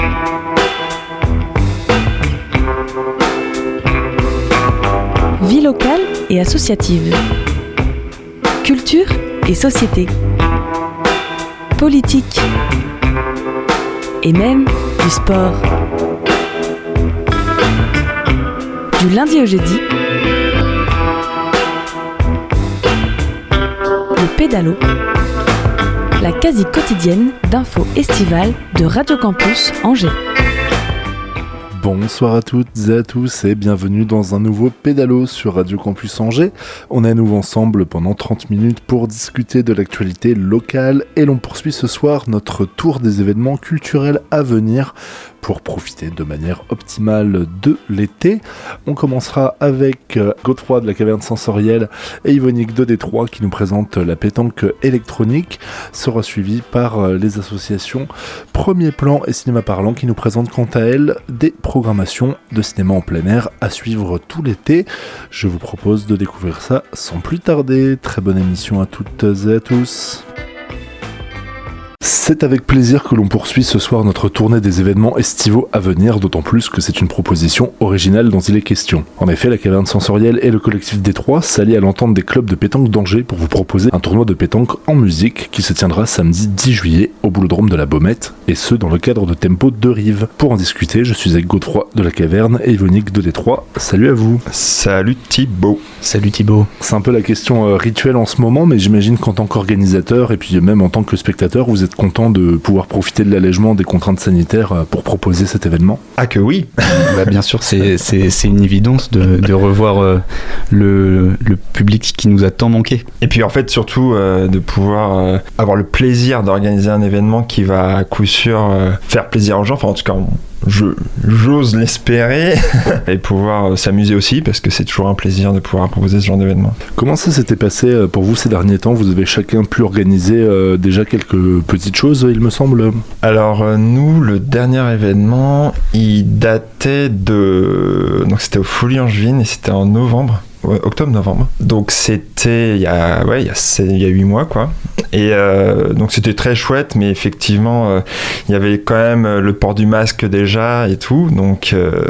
Vie locale et associative. Culture et société. Politique. Et même du sport. Du lundi au jeudi, le pédalo, la quasi quotidienne d'infos estivales de Radio Campus Angers. Bonsoir à toutes et à tous et bienvenue dans un nouveau pédalo sur Radio Campus Angers. On est à nouveau ensemble pendant 30 minutes pour discuter de l'actualité locale et l'on poursuit ce soir notre tour des événements culturels à venir pour profiter de manière optimale de l'été. On commencera avec Godefroy de la Caverne Sensorielle et Yvonique de Détroit qui nous présente la pétanque électronique. Sera suivi par les associations Premier Plan et Cinéma Parlant qui nous présentent quant à elles des programmations de cinéma en plein air à suivre tout l'été. Je vous propose de découvrir ça sans plus tarder. Très bonne émission à toutes et à tous. C'est avec plaisir que l'on poursuit ce soir notre tournée des événements estivaux à venir, d'autant plus que c'est une proposition originale dont il est question. En effet, la Caverne Sensorielle et le collectif Détroit s'allient à l'entente des clubs de pétanque d'Angers pour vous proposer un tournoi de pétanque en musique qui se tiendra samedi 10 juillet au Boulodrome de la Baumette, et ce dans le cadre de Tempo 2 Rives. Pour en discuter, je suis avec Godefroy de la Caverne et Yvonique de Détroit. Salut à vous. Salut Thibaut. Salut Thibaut. C'est un peu la question rituelle en ce moment, mais j'imagine qu'en tant qu'organisateur et puis même en tant que spectateur, vous êtes content de pouvoir profiter de l'allègement des contraintes sanitaires pour proposer cet événement. Ah que oui. Bien sûr, c'est une évidence de revoir le public qui nous a tant manqué. Et puis en fait surtout de pouvoir avoir le plaisir d'organiser un événement qui va à coup sûr faire plaisir aux gens, enfin en tout cas j'ose l'espérer et pouvoir s'amuser aussi parce que c'est toujours un plaisir de pouvoir proposer ce genre d'événement. Comment ça s'était passé pour vous ces derniers temps ? Vous avez chacun pu organiser déjà quelques petites choses, il me semble. Alors nous, le dernier événement, il datait donc c'était aux Folies Angevines et c'était en novembre. Octobre-novembre. Donc c'était il y a 8 mois quoi. Et donc c'était très chouette, mais effectivement il y avait quand même le port du masque déjà et tout. Donc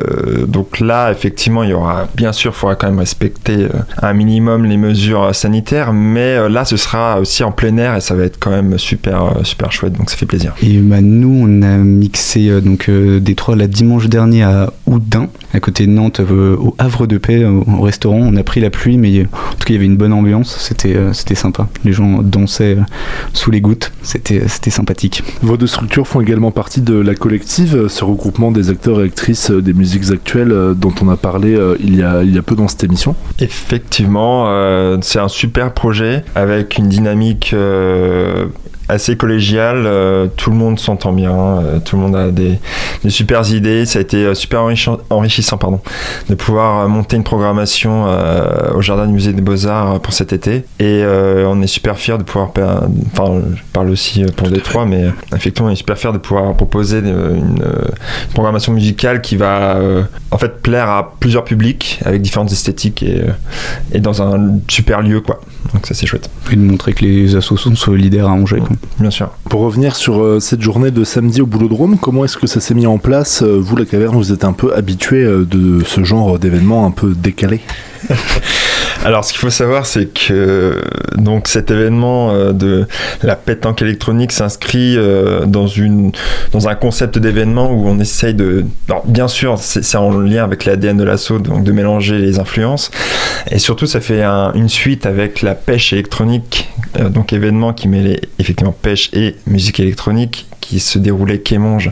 là effectivement il faudra quand même respecter un minimum les mesures sanitaires, mais là ce sera aussi en plein air et ça va être quand même super chouette, donc ça fait plaisir. Et nous on a mixé Détroit la dimanche dernier à Oudin, à côté de Nantes, au Havre de Paix, au restaurant. On a pris la pluie, mais en tout cas il y avait une bonne ambiance, c'était sympa. Les gens dansaient sous les gouttes, c'était sympathique. Vos deux structures font également partie de la collective, ce regroupement des acteurs et actrices des musiques actuelles dont on a parlé il y a peu dans cette émission. Effectivement, c'est un super projet avec une dynamique assez collégial, tout le monde s'entend bien, tout le monde a des super idées. Ça a été super enrichissant de pouvoir monter une programmation au Jardin du Musée des Beaux-Arts pour cet été, et on est super fiers de pouvoir je parle aussi pour Détroit, mais effectivement on est super fiers de pouvoir proposer une programmation musicale qui va en fait plaire à plusieurs publics avec différentes esthétiques et dans un super lieu quoi. Donc ça c'est chouette. Et de montrer que les assos sont solidaires à Angers quoi. Bien sûr. Pour revenir sur cette journée de samedi au Boulodrome, comment est-ce que ça s'est mis en place ? Vous, la Caverne, vous êtes un peu habitué de ce genre d'événement un peu décalé. Alors, ce qu'il faut savoir, c'est que donc cet événement de la pétanque électronique s'inscrit dans un concept d'événement où on essaye de... Alors, bien sûr, c'est en lien avec l'ADN de l'asso, donc de mélanger les influences. Et surtout, ça fait une suite avec la pêche électronique, donc événement qui mêlait effectivement pêche et musique électronique, qui se déroulait quai Monge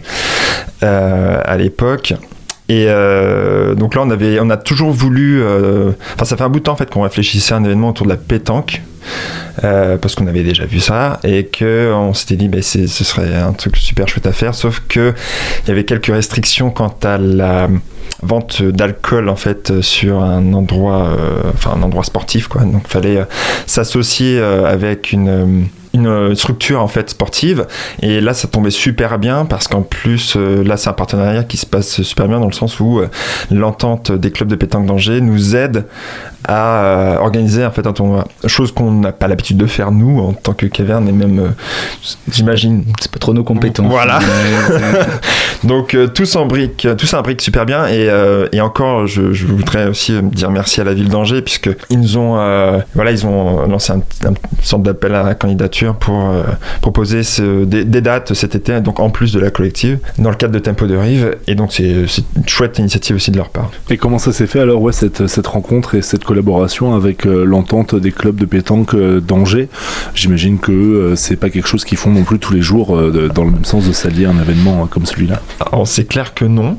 à l'époque. Et donc là on a toujours voulu ça fait un bout de temps en fait qu'on réfléchissait à un événement autour de la pétanque parce qu'on avait déjà vu ça et qu'on s'était dit ce serait un truc super chouette à faire, sauf que il y avait quelques restrictions quant à la vente d'alcool en fait sur un endroit sportif quoi. Donc fallait s'associer avec une une structure en fait sportive, et là ça tombait super bien parce qu'en plus là c'est un partenariat qui se passe super bien dans le sens où l'entente des clubs de pétanque d'Angers nous aide à organiser en fait un tournoi, chose qu'on n'a pas l'habitude de faire nous en tant que caverne, et même j'imagine c'est pas trop nos compétences. Voilà. Donc tout s'imbrique super bien, et encore je voudrais aussi dire merci à la ville d'Angers puisque ils nous ont ils ont lancé une sorte d'appel à la candidature pour proposer des dates cet été, donc en plus de la collective dans le cadre de Tempo de Rive, et donc c'est une chouette initiative aussi de leur part. Et comment ça s'est fait alors cette rencontre et cette collaboration avec l'entente des clubs de pétanque d'Angers? J'imagine que c'est pas quelque chose qu'ils font non plus tous les jours dans le même sens de s'allier à un événement comme celui-là. Alors c'est clair que non.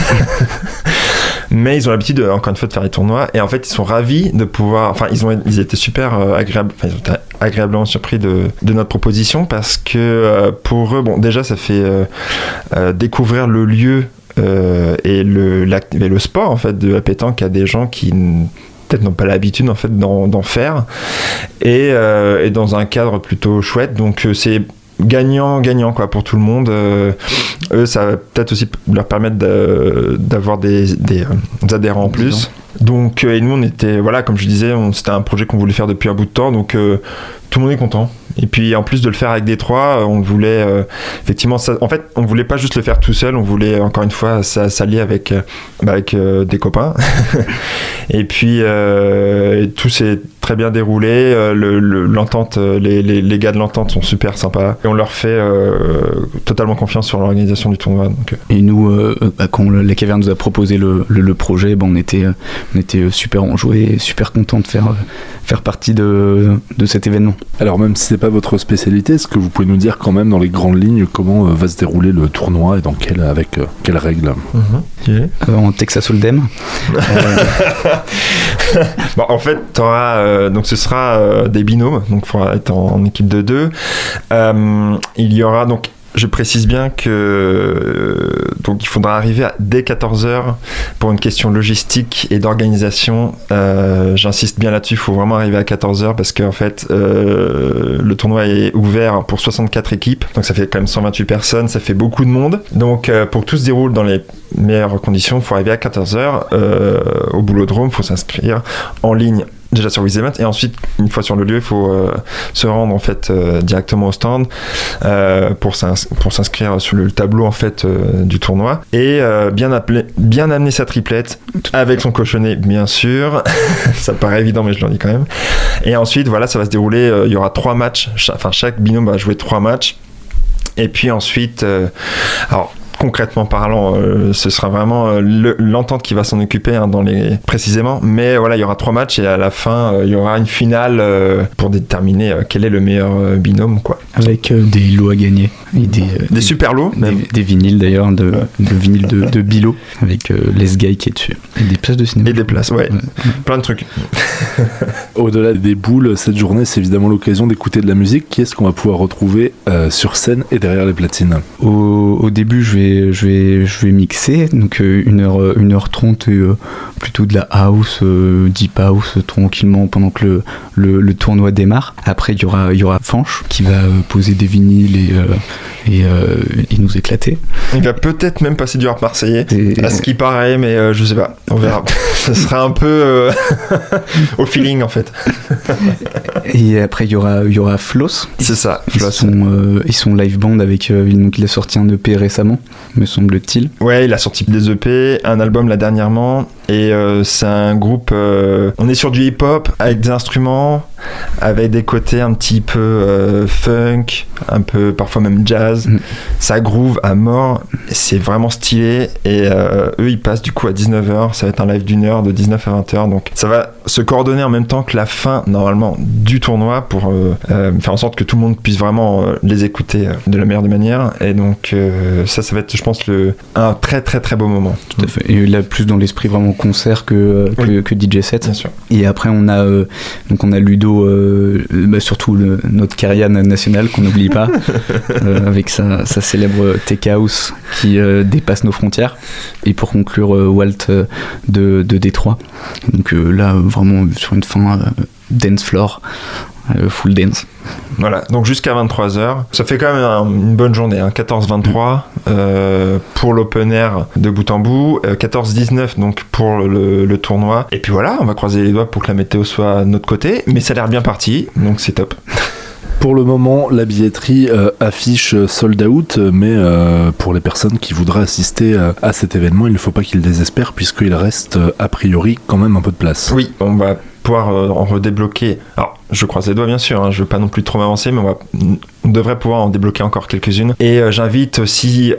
Mais ils ont l'habitude encore une fois de faire les tournois, et en fait ils sont ravis de pouvoir, ils étaient super agréablement surpris de notre proposition, parce que pour eux, déjà ça fait découvrir le lieu et le sport en fait de la pétanque à des gens qui peut-être n'ont pas l'habitude en fait d'en faire, et dans un cadre plutôt chouette, donc c'est gagnant quoi pour tout le monde. Eux, ça va peut-être aussi leur permettre d'avoir des adhérents en plus. Donc et nous on était, comme je disais, c'était un projet qu'on voulait faire depuis un bout de temps, donc tout le monde est content. Et puis en plus de le faire avec Détroit, on voulait effectivement ça, en fait on voulait pas juste le faire tout seul, on voulait encore une fois s'allier avec des copains. Et puis tout s'est très bien déroulé, l'entente, les gars de l'entente sont super sympas, et on leur fait totalement confiance sur l'organisation du tournoi, donc. Et nous quand la caverne nous a proposé le projet, on était super enjoués et super contents de faire partie de cet événement. Alors même si c'est pas votre spécialité, est-ce que vous pouvez nous dire quand même dans les grandes lignes comment va se dérouler le tournoi et avec quelles règles? En Texas Hold'em. En fait donc ce sera des binômes, donc il faudra être en équipe de 2. Il y aura donc, je précise bien que donc il faudra arriver dès 14h pour une question logistique et d'organisation. J'insiste bien là-dessus, il faut vraiment arriver à 14h parce qu'en fait le tournoi est ouvert pour 64 équipes, donc ça fait quand même 128 personnes, ça fait beaucoup de monde. Donc pour que tout se déroule dans les meilleures conditions, il faut arriver à 14h au Boulodrome, il faut s'inscrire en ligne déjà sur WizEvent, et ensuite une fois sur le lieu il faut se rendre en fait directement au stand pour s'inscrire sur le tableau en fait du tournoi, et bien amener sa triplette avec son cochonnet bien sûr. Ça paraît évident mais je le dis quand même. Et ensuite ça va se dérouler, il y aura 3 matchs, chaque binôme va jouer 3 matchs, et puis ensuite alors concrètement parlant, ce sera vraiment l'entente qui va s'en occuper précisément, mais il y aura 3 matchs, et à la fin il y aura une finale pour déterminer quel est le meilleur binôme quoi. Avec des lots à gagner et des super lots, des vinyles d'ailleurs, de vinyles de Bilo avec Les Guy qui est dessus, et des places de cinéma, et des places plein de trucs. Au-delà des boules, cette journée c'est évidemment l'occasion d'écouter de la musique. Qui est-ce qu'on va pouvoir retrouver sur scène et derrière les platines? Au début je vais mixer, donc 1h30 plutôt de la house, deep house tranquillement pendant que le tournoi démarre. Après il y aura Fanch qui va poser des vinyles et nous éclater. Il va peut-être même passer du rap marseillais, à ce qui paraît, mais je sais pas, on verra. Ça sera un peu au feeling en fait. Et après il y aura Floss. C'est ça, Floss. Ils sont live band avec donc il a sorti un EP récemment, me semble-t-il. Ouais, il a sorti des EP, un album là dernièrement, et c'est un groupe, on est sur du hip-hop avec des instruments, avec des côtés un petit peu funk, un peu parfois même jazz. Ça groove à mort, c'est vraiment stylé, et eux ils passent du coup à 19h, ça va être un live d'1 heure de 19 à 20h, donc ça va se coordonner en même temps que la fin normalement du tournoi pour faire en sorte que tout le monde puisse vraiment les écouter de la meilleure des manières, et donc ça va être je pense un très très très beau moment. Tout à fait, et là plus dans l'esprit vraiment concert que DJ set. Bien sûr. Et après on a Ludo, surtout notre Karian national qu'on n'oublie pas, avec sa célèbre Tech House qui dépasse nos frontières, et pour conclure Walt de Détroit. Donc là vraiment sur une fin dance floor full dance. Voilà, donc jusqu'à 23h. Ça fait quand même une bonne journée, 14-23 pour l'open air de bout en bout, 14-19 donc pour le tournoi. Et puis voilà, on va croiser les doigts pour que la météo soit de notre côté, mais ça a l'air bien parti, donc c'est top. Pour le moment, la billetterie affiche sold out, mais pour les personnes qui voudraient assister à cet événement, il ne faut pas qu'ils désespèrent puisqu'il reste a priori quand même un peu de place. Oui, on va pouvoir en redébloquer. Alors, je croise les doigts bien sûr, je veux pas non plus trop m'avancer, mais on devrait pouvoir en débloquer encore quelques-unes. Et j'invite aussi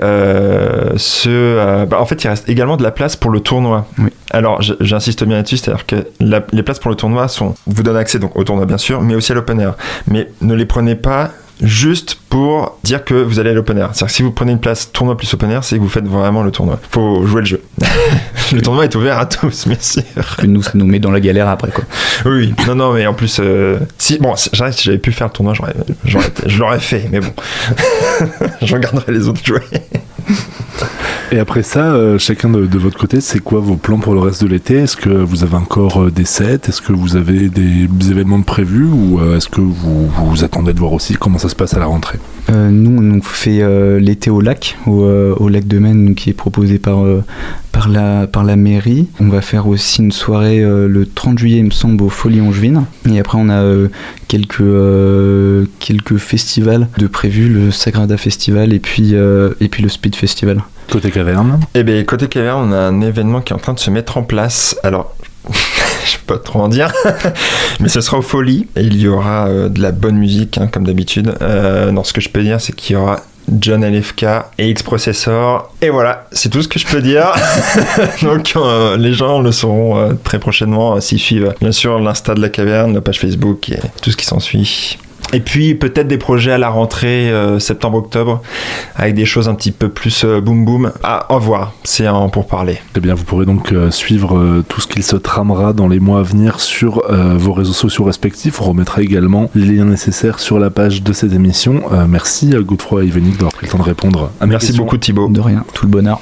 en fait, il reste également de la place pour le tournoi. Oui. Alors, j'insiste bien là-dessus, c'est-à-dire que les places pour le tournoi vous donnent accès donc au tournoi bien sûr, mais aussi à l'open air. Mais ne les prenez pas juste pour dire que vous allez à l'open air. C'est-à-dire que si vous prenez une place tournoi plus open air, c'est que vous faites vraiment le tournoi. Faut jouer le jeu. Le tournoi est ouvert à tous, bien sûr. Que nous, ça nous met dans la galère après, quoi. Oui, non, mais en plus, si j'avais pu faire le tournoi, je l'aurais fait, mais bon. Je regarderai les autres jouer. Et après ça, chacun de votre côté, c'est quoi vos plans pour le reste de l'été ? Est-ce que vous avez encore des sets ? Est-ce que vous avez des événements de prévus ? Ou est-ce que vous attendez de voir aussi comment ça se passe à la rentrée ? Nous, on fait l'été au lac, au lac de Maine, qui est proposé par la mairie. On va faire aussi une soirée le 30 juillet, il me semble, aux Folies Angevines. Et après, on a quelques festivals de prévus, le Sagrada Festival et puis le Speed Festival. Côté caverne ? Eh bien, côté caverne, on a un événement qui est en train de se mettre en place. Alors, je peux pas trop en dire, mais ce sera aux Folies. Et il y aura de la bonne musique, comme d'habitude. Non, ce que je peux dire, c'est qu'il y aura John LFK et X-Processor. Et voilà, c'est tout ce que je peux dire. Donc, les gens le sauront très prochainement s'ils suivent, bien sûr, l'Insta de la caverne, la page Facebook et tout ce qui s'ensuit. Et puis peut-être des projets à la rentrée septembre-octobre avec des choses un petit peu plus boum boum. À voir, c'est un pourparler. Eh bien, vous pourrez donc suivre tout ce qu'il se tramera dans les mois à venir sur vos réseaux sociaux respectifs. On remettra également les liens nécessaires sur la page de cette émission. Merci Godefroy et Yvénique d'avoir pris le temps de répondre à mes Merci questions. beaucoup Thibaut. De rien, tout le bonheur.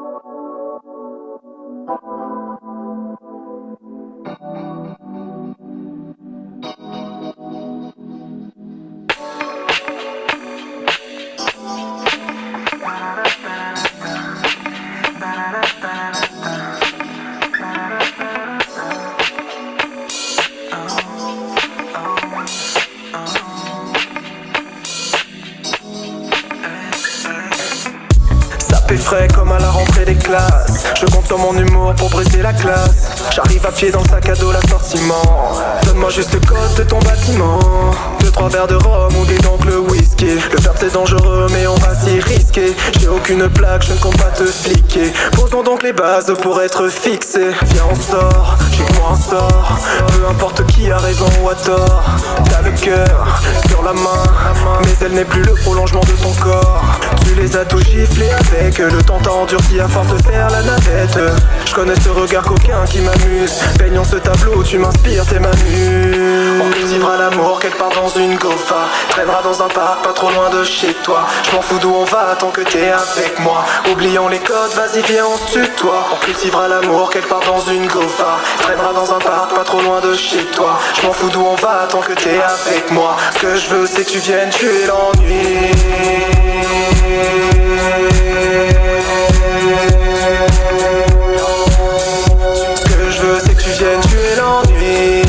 Frais comme à la rentrée des classes. Je compte sur mon humour pour briser la glace. J'arrive à pied dans le sac à dos l'assortiment. Donne-moi juste le code de ton bâtiment. 2-3 verres de rhum ou des donc le whisky. Le verbe c'est dangereux mais on va s'y risquer. J'ai aucune plaque, je ne compte pas te fliquer. Posons donc les bases pour être fixés. Viens on sort, j'ai que moi un sort. Peu importe qui a raison ou a tort. T'as le cœur sur la main, mais elle n'est plus le prolongement de ton corps. Tu les as tous giflés avec le temps t'a endurci à force de faire la navette. Je connais ce regard coquin qui m'amuse. Peignons ce tableau, tu m'inspires, t'es ma muse. On cultivera l'amour quelque part dans une gofa. Traînera dans un parc pas trop loin de chez toi. Je m'en fous d'où on va tant que t'es avec moi. Oublions les codes, vas-y viens on se tutoie. On cultivera l'amour quelque part dans une gofa. Traînera dans un parc pas trop loin de chez toi. Je m'en fous d'où on va tant que t'es avec moi. Ce que je veux c'est que tu viennes tuer l'ennui. Ce que je veux c'est que tu viennes tuer l'ennui.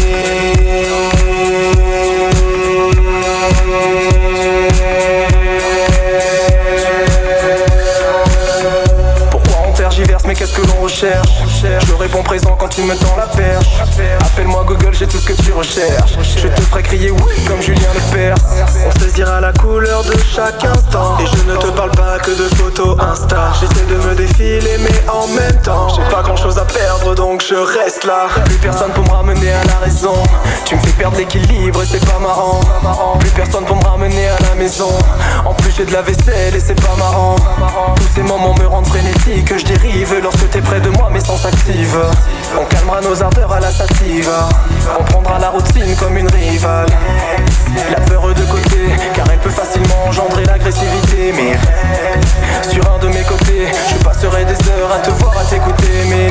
Pourquoi on tergiverse mais qu'est-ce que l'on recherche? Je réponds présent quand tu me tends la perche. Appelle-moi Google, j'ai tout ce que tu recherches. Je te ferai crier oui comme Julien Lepers. On saisira la couleur de chaque instant. Et je ne te parle pas que de photos Insta. J'essaie de me défiler mais en même temps j'ai pas grand chose à perdre donc je reste là. Plus personne pour me ramener à la raison. Tu me fais perdre l'équilibre et c'est pas marrant. Plus personne pour me ramener à la maison. En plus j'ai de la vaisselle et c'est pas marrant. Tous ces moments me rendent frénétique. Je dérive lorsque t'es près de moi mes sens activent. On calmera nos ardeurs à la sativa. On prendra la routine comme une rivale. La peur de côté car elle peut facilement engendrer l'agressivité. Mais sur un de mes côtés je passerai des heures à te voir, à t'écouter. Mais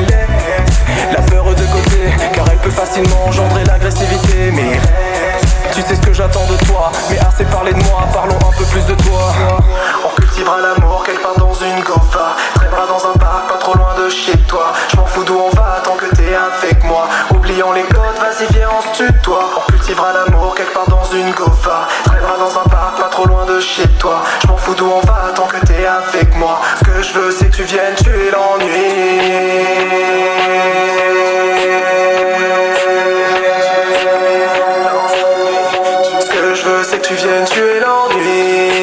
la peur de côté car elle peut facilement engendrer l'agressivité. Mais tu sais ce que toi. Je m'en fous d'où on va tant que t'es avec moi. Ce que je veux c'est que tu viennes tuer l'ennui. Ce que je veux c'est que tu viennes tuer l'ennui.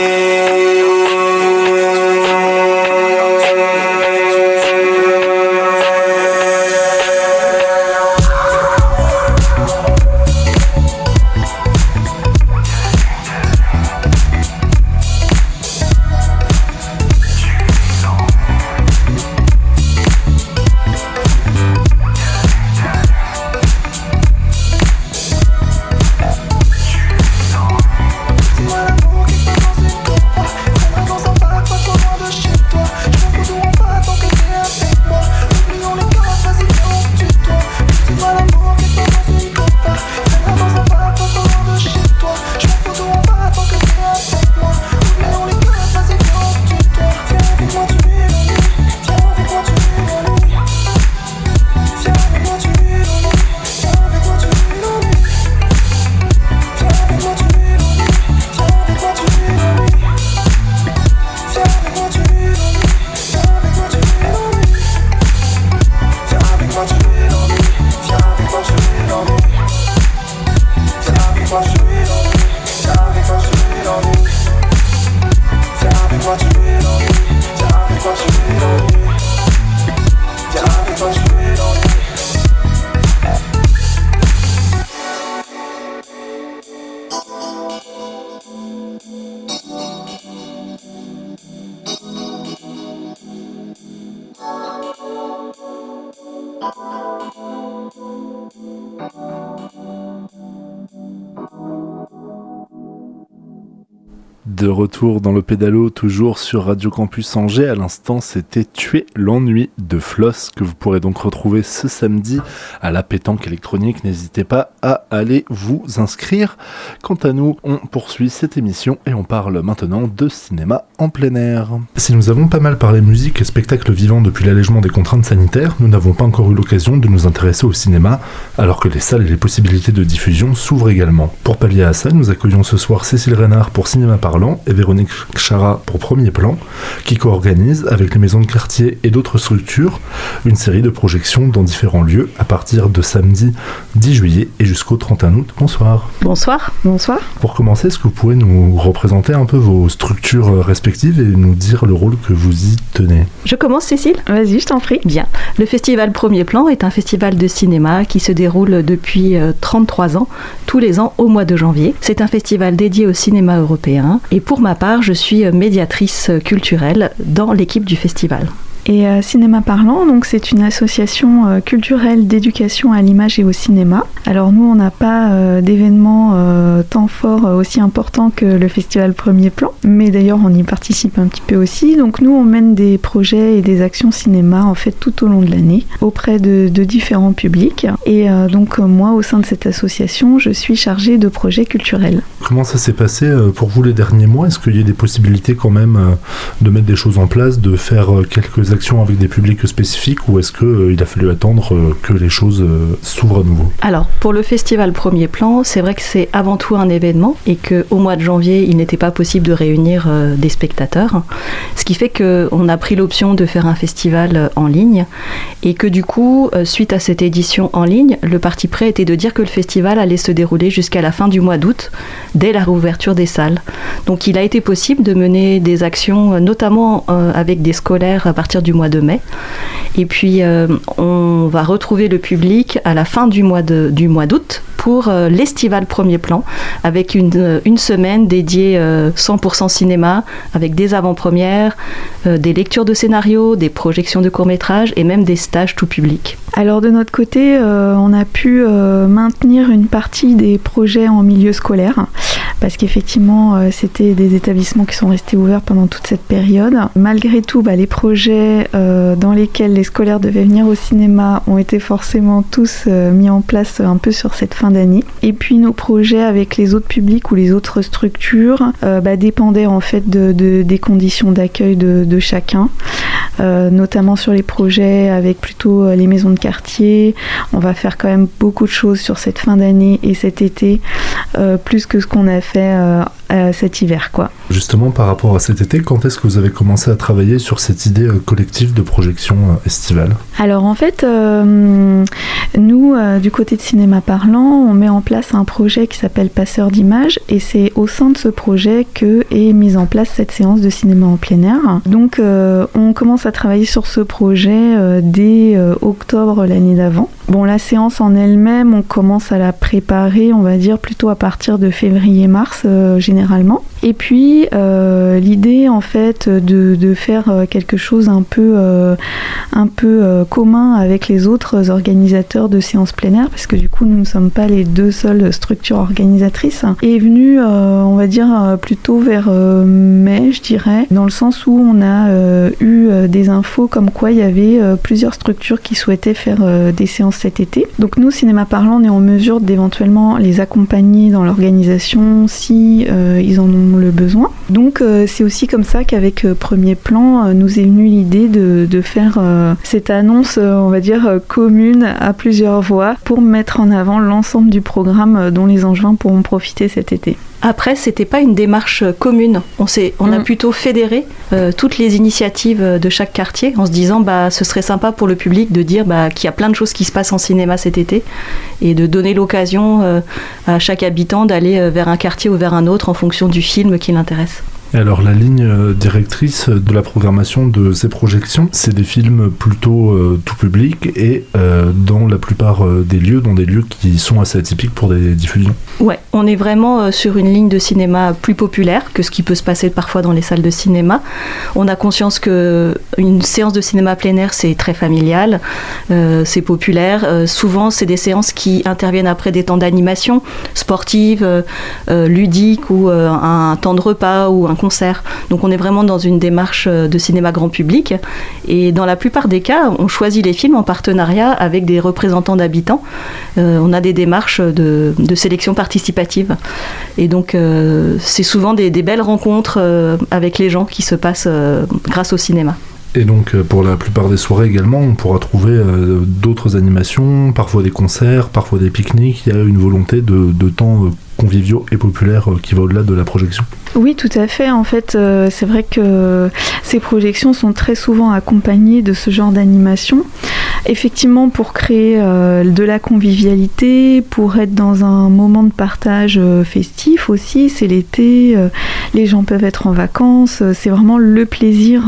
De retour dans le pédalo, toujours sur Radio Campus Angers. À l'instant, c'était Tuer l'ennui de Floss, que vous pourrez donc retrouver ce samedi à la pétanque électronique. N'hésitez pas à aller vous inscrire. Quant à nous, on poursuit cette émission et on parle maintenant de cinéma en plein air. Si nous avons pas mal parlé musique et spectacle vivant depuis l'allègement des contraintes sanitaires, nous n'avons pas encore eu l'occasion de nous intéresser au cinéma, alors que les salles et les possibilités de diffusion s'ouvrent également. Pour pallier à ça, nous accueillons ce soir Cécile Reynard pour Cinéma Parlant et Véronique Chara pour Premier Plan, qui co-organise avec les maisons de quartier et d'autres structures une série de projections dans différents lieux à partir de samedi 10 juillet et jusqu'au 31 août. Bonsoir. Bonsoir. Bonsoir. Pour commencer, est-ce que vous pouvez nous représenter un peu vos structures respectives et nous dire le rôle que vous y tenez ? Je commence, Cécile ? Vas-y, je t'en prie. Bien. Le festival Premier Plan est un festival de cinéma qui se déroule depuis 33 ans, tous les ans au mois de janvier. C'est un festival dédié au cinéma européen et pour ma part, je suis médiatrice culturelle dans l'équipe du festival. Et Cinéma Parlant, donc c'est une association culturelle d'éducation à l'image et au cinéma. Alors nous, on n'a pas d'événements tant forts aussi importants que le festival Premier Plan, mais d'ailleurs on y participe un petit peu aussi. Donc nous, on mène des projets et des actions cinéma en fait tout au long de l'année auprès de différents publics. Et donc moi, au sein de cette association, je suis chargée de projets culturels. Comment ça s'est passé pour vous les derniers mois ? Est-ce qu'il y a des possibilités quand même de mettre des choses en place, de faire quelques actions avec des publics spécifiques, ou est-ce qu'il a fallu attendre que les choses s'ouvrent à nouveau ? Alors, pour le festival Premier Plan, c'est vrai que c'est avant tout un événement et qu'au mois de janvier, il n'était pas possible de réunir des spectateurs, ce qui fait qu'on a pris l'option de faire un festival en ligne et que du coup, suite à cette édition en ligne, le parti pris était de dire que le festival allait se dérouler jusqu'à la fin du mois d'août, dès la réouverture des salles. Donc il a été possible de mener des actions, notamment avec des scolaires à partir du mois de mai. Et puis on va retrouver le public à la fin du mois d'août pour l'estival Premier Plan, avec une semaine dédiée 100% cinéma, avec des avant-premières, des lectures de scénarios, des projections de courts-métrages et même des stages tout public. Alors de notre côté, on a pu maintenir une partie des projets en milieu scolaire, parce qu'effectivement, c'était des établissements qui sont restés ouverts pendant toute cette période. Malgré tout, les projets dans lesquels les scolaires devaient venir au cinéma ont été forcément tous mis en place un peu sur cette fin d'année. Et puis nos projets avec les autres publics ou les autres structures dépendaient en fait des conditions d'accueil de chacun, notamment sur les projets avec plutôt les maisons de quartier. On va faire quand même beaucoup de choses sur cette fin d'année et cet été, plus que ce qu'on a fait cet hiver, quoi. Justement, par rapport à cet été, quand est-ce que vous avez commencé à travailler sur cette idée collective de projection estivale ? Alors en fait, nous, du côté de Cinéma Parlant, on met en place un projet qui s'appelle Passeur d'images, et c'est au sein de ce projet que est mise en place cette séance de cinéma en plein air. Donc on commence à travailler sur ce projet dès octobre l'année d'avant. Bon, la séance en elle-même, on commence à la préparer, on va dire, plutôt à partir de février-mars, généralement. Et puis, l'idée, en fait, de faire quelque chose un peu commun avec les autres organisateurs de séances plein air, parce que du coup, nous ne sommes pas les deux seules structures organisatrices, est venue, on va dire, plutôt vers mai, je dirais, dans le sens où on a eu des infos comme quoi il y avait plusieurs structures qui souhaitaient faire des séances cet été. Donc nous, Cinéma Parlant, on est en mesure d'éventuellement les accompagner dans l'organisation si ils en ont le besoin. Donc c'est aussi comme ça qu'avec Premier Plan, nous est venue l'idée de faire cette annonce, on va dire, commune à plusieurs voix pour mettre en avant l'ensemble du programme dont les Angevins pourront profiter cet été. Après, c'était pas une démarche commune. On a plutôt fédéré toutes les initiatives de chaque quartier en se disant ce serait sympa pour le public de dire qu'il y a plein de choses qui se passent en cinéma cet été et de donner l'occasion à chaque habitant d'aller vers un quartier ou vers un autre en fonction du film qui l'intéresse. Et alors la ligne directrice de la programmation de ces projections, c'est des films plutôt tout public et dans la plupart des lieux, dans des lieux qui sont assez atypiques pour des diffusions. Ouais, on est vraiment sur une ligne de cinéma plus populaire que ce qui peut se passer parfois dans les salles de cinéma. On a conscience qu'une séance de cinéma plein air, c'est très familial, c'est populaire. Souvent, c'est des séances qui interviennent après des temps d'animation sportive, ludique ou un temps de repas ou un concert. Donc on est vraiment dans une démarche de cinéma grand public et dans la plupart des cas, on choisit les films en partenariat avec des représentants d'habitants. On a des démarches de sélection participative et donc c'est souvent des belles rencontres avec les gens qui se passent grâce au cinéma. Et donc pour la plupart des soirées également, on pourra trouver d'autres animations, parfois des concerts, parfois des pique-niques. Il y a une volonté de temps conviviaux et populaires qui va au-delà de la projection. Oui, tout à fait. En fait, c'est vrai que ces projections sont très souvent accompagnées de ce genre d'animation. Effectivement, pour créer de la convivialité, pour être dans un moment de partage festif aussi, c'est l'été, les gens peuvent être en vacances, c'est vraiment le plaisir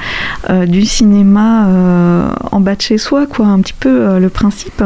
du cinéma en bas de chez soi, quoi, un petit peu le principe.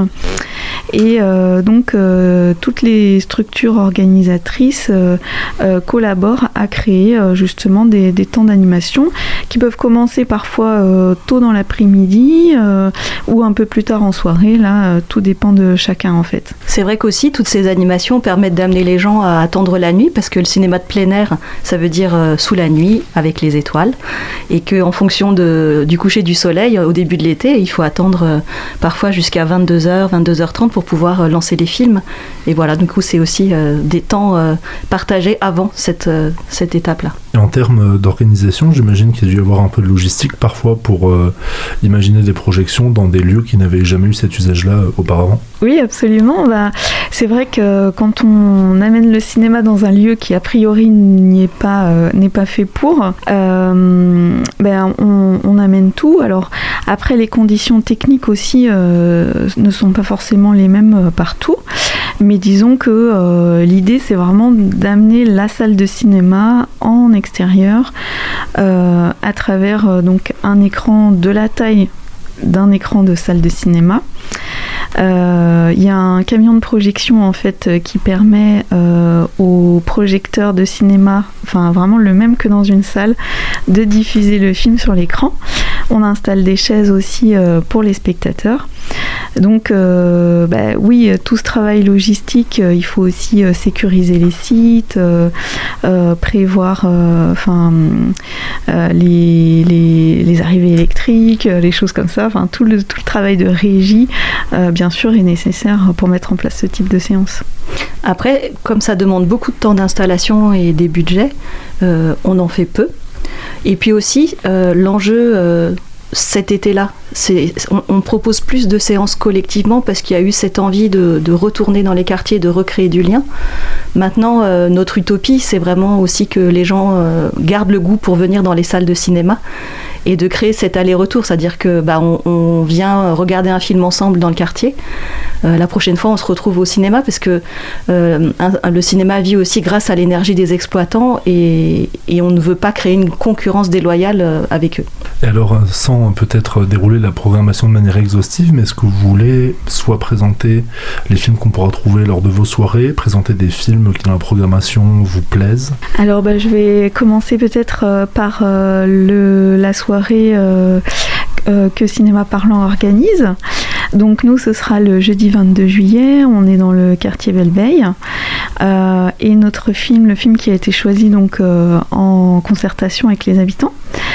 Et donc, toutes les structures organisatrices collaborent à créer justement des temps d'animation qui peuvent commencer parfois tôt dans l'après-midi ou un peu plus tard en soirée. Là, tout dépend de chacun en fait. C'est vrai qu'aussi, toutes ces animations permettent d'amener les gens à attendre la nuit parce que le cinéma de plein air, ça veut dire sous la nuit avec les étoiles et qu'en fonction du coucher du soleil au début de l'été, il faut attendre parfois jusqu'à 22h, 22h30 pour pouvoir lancer les films. Et voilà, du coup, c'est aussi des temps partagés avant cette étape-là. Et en termes d'organisation, j'imagine qu'il y a dû y avoir un peu de logistique parfois pour imaginer des projections dans des lieux qui n'avaient jamais eu cet usage-là auparavant. Oui, absolument. C'est vrai que quand on amène le cinéma dans un lieu qui a priori n'est pas fait pour, on amène tout. Alors après, les conditions techniques aussi ne sont pas forcément les mêmes partout. Mais disons que l'idée, c'est vraiment d'amener la salle de cinéma en extérieur à travers donc un écran de la taille d'un écran de salle de cinéma. Il y a un camion de projection en fait qui permet aux projecteurs de cinéma, enfin vraiment le même que dans une salle, de diffuser le film sur l'écran. On installe des chaises aussi pour les spectateurs. Donc oui, tout ce travail logistique, il faut aussi sécuriser les sites, prévoir les arrivées électriques, les choses comme ça. Enfin, tout le travail de régie, bien sûr, est nécessaire pour mettre en place ce type de séance. Après, comme ça demande beaucoup de temps d'installation et des budgets, on en fait peu. Et puis aussi, l'enjeu cet été-là, on propose plus de séances collectivement parce qu'il y a eu cette envie de retourner dans les quartiers, de recréer du lien. Maintenant, notre utopie, c'est vraiment aussi que les gens gardent le goût pour venir dans les salles de cinéma et de créer cet aller-retour, c'est-à-dire que on vient regarder un film ensemble dans le quartier. La prochaine fois, on se retrouve au cinéma parce que le cinéma vit aussi grâce à l'énergie des exploitants et on ne veut pas créer une concurrence déloyale avec eux. Et alors, sans peut-être dérouler la programmation de manière exhaustive, mais est-ce que vous voulez soit présenter les films qu'on pourra trouver lors de vos soirées, présenter des films qui dans la programmation vous plaisent? Alors, je vais commencer peut-être par la soirée que Cinéma Parlant organise. Donc nous, ce sera le jeudi 22 juillet, on est dans le quartier Belle-Veille. Et notre film, le film qui a été choisi donc, en concertation avec les habitants,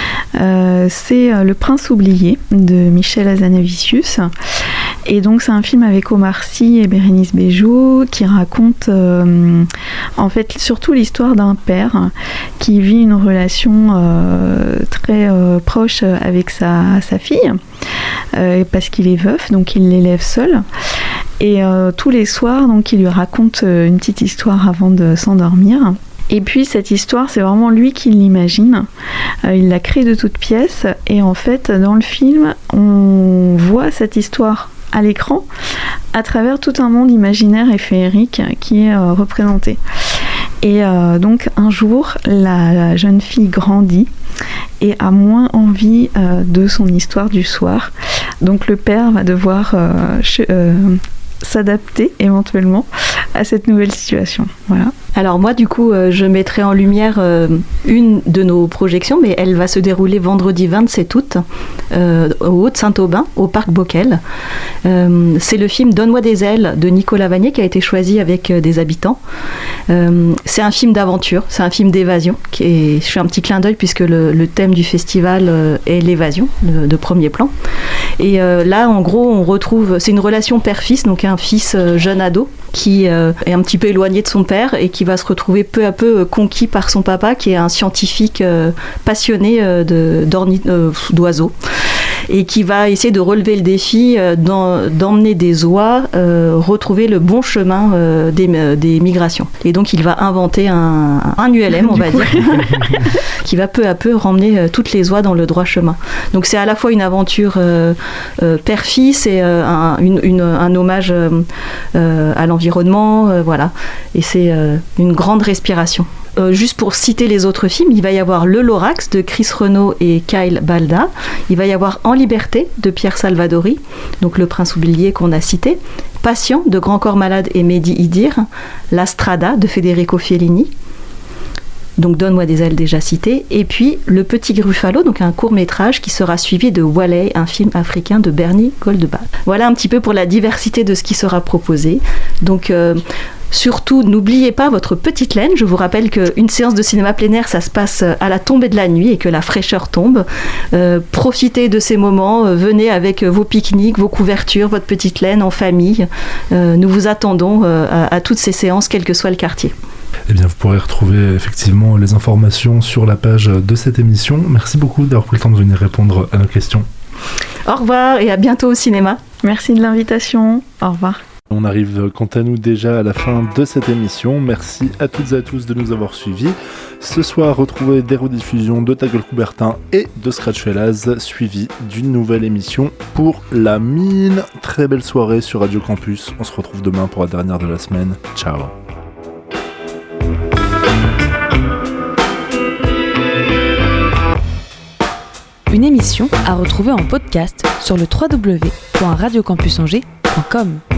c'est Le Prince oublié de Michel Hazanavicius. Et donc c'est un film avec Omar Sy et Bérénice Bejo qui raconte en fait surtout l'histoire d'un père qui vit une relation très proche avec sa fille parce qu'il est veuf, donc il l'élève seul. Et tous les soirs, donc, il lui raconte une petite histoire avant de s'endormir. Et puis cette histoire, c'est vraiment lui qui l'imagine. Il la crée de toutes pièces. Et en fait, dans le film, on voit cette histoire à l'écran à travers tout un monde imaginaire et féerique qui est représenté. Et donc un jour, la jeune fille grandit et a moins envie de son histoire du soir. Donc le père va devoir s'adapter éventuellement à cette nouvelle situation. Voilà. Alors moi, du coup, je mettrai en lumière une de nos projections, mais elle va se dérouler vendredi 27 août au Haut-de-Saint-Aubin, au Parc Bockel. C'est le film Donne-moi des ailes de Nicolas Vanier qui a été choisi avec des habitants. C'est un film d'aventure, c'est un film d'évasion. Je fais un petit clin d'œil puisque le thème du festival est l'évasion, de premier plan. Et là, en gros, on retrouve, c'est une relation père-fils, donc un fils jeune ado qui est un petit peu éloigné de son père et qui va se retrouver peu à peu conquis par son papa qui est un scientifique passionné d'oiseaux et qui va essayer de relever le défi d'emmener des oies retrouver le bon chemin des migrations. Et donc il va inventer un ULM, on va dire, qui va peu à peu ramener toutes les oies dans le droit chemin. Donc c'est à la fois une aventure père-fils et un hommage à l'environnement, voilà. Et c'est une grande respiration. Juste pour citer les autres films, il va y avoir Le Lorax de Chris Renaud et Kyle Balda. Il va y avoir En Liberté de Pierre Salvadori, donc Le Prince oublié qu'on a cité. Patient de Grand Corps Malade et Mehdi Idir. La Strada de Federico Fellini. Donc Donne-moi des ailes déjà cité. Et puis Le Petit Gruffalo, donc un court-métrage qui sera suivi de Waley, un film africain de Bernie Goldbach. Voilà un petit peu pour la diversité de ce qui sera proposé. Donc surtout, n'oubliez pas votre petite laine. Je vous rappelle qu'une séance de cinéma plein air, ça se passe à la tombée de la nuit et que la fraîcheur tombe. Profitez de ces moments. Venez avec vos pique-niques, vos couvertures, votre petite laine en famille. Nous vous attendons à toutes ces séances, quel que soit le quartier. Eh bien, vous pourrez retrouver effectivement les informations sur la page de cette émission. Merci beaucoup d'avoir pris le temps de venir répondre à nos questions. Au revoir et à bientôt au cinéma. Merci de l'invitation. Au revoir. On arrive quant à nous déjà à la fin de cette émission. Merci à toutes et à tous de nous avoir suivis. Ce soir, retrouvez des rediffusions de Ta Gueule Coubertin et de Scratch Fellas, suivi d'une nouvelle émission pour La Mine. Très belle soirée sur Radio Campus. On se retrouve demain pour la dernière de la semaine. Ciao. Une émission à retrouver en podcast sur le www.radiocampusangers.com.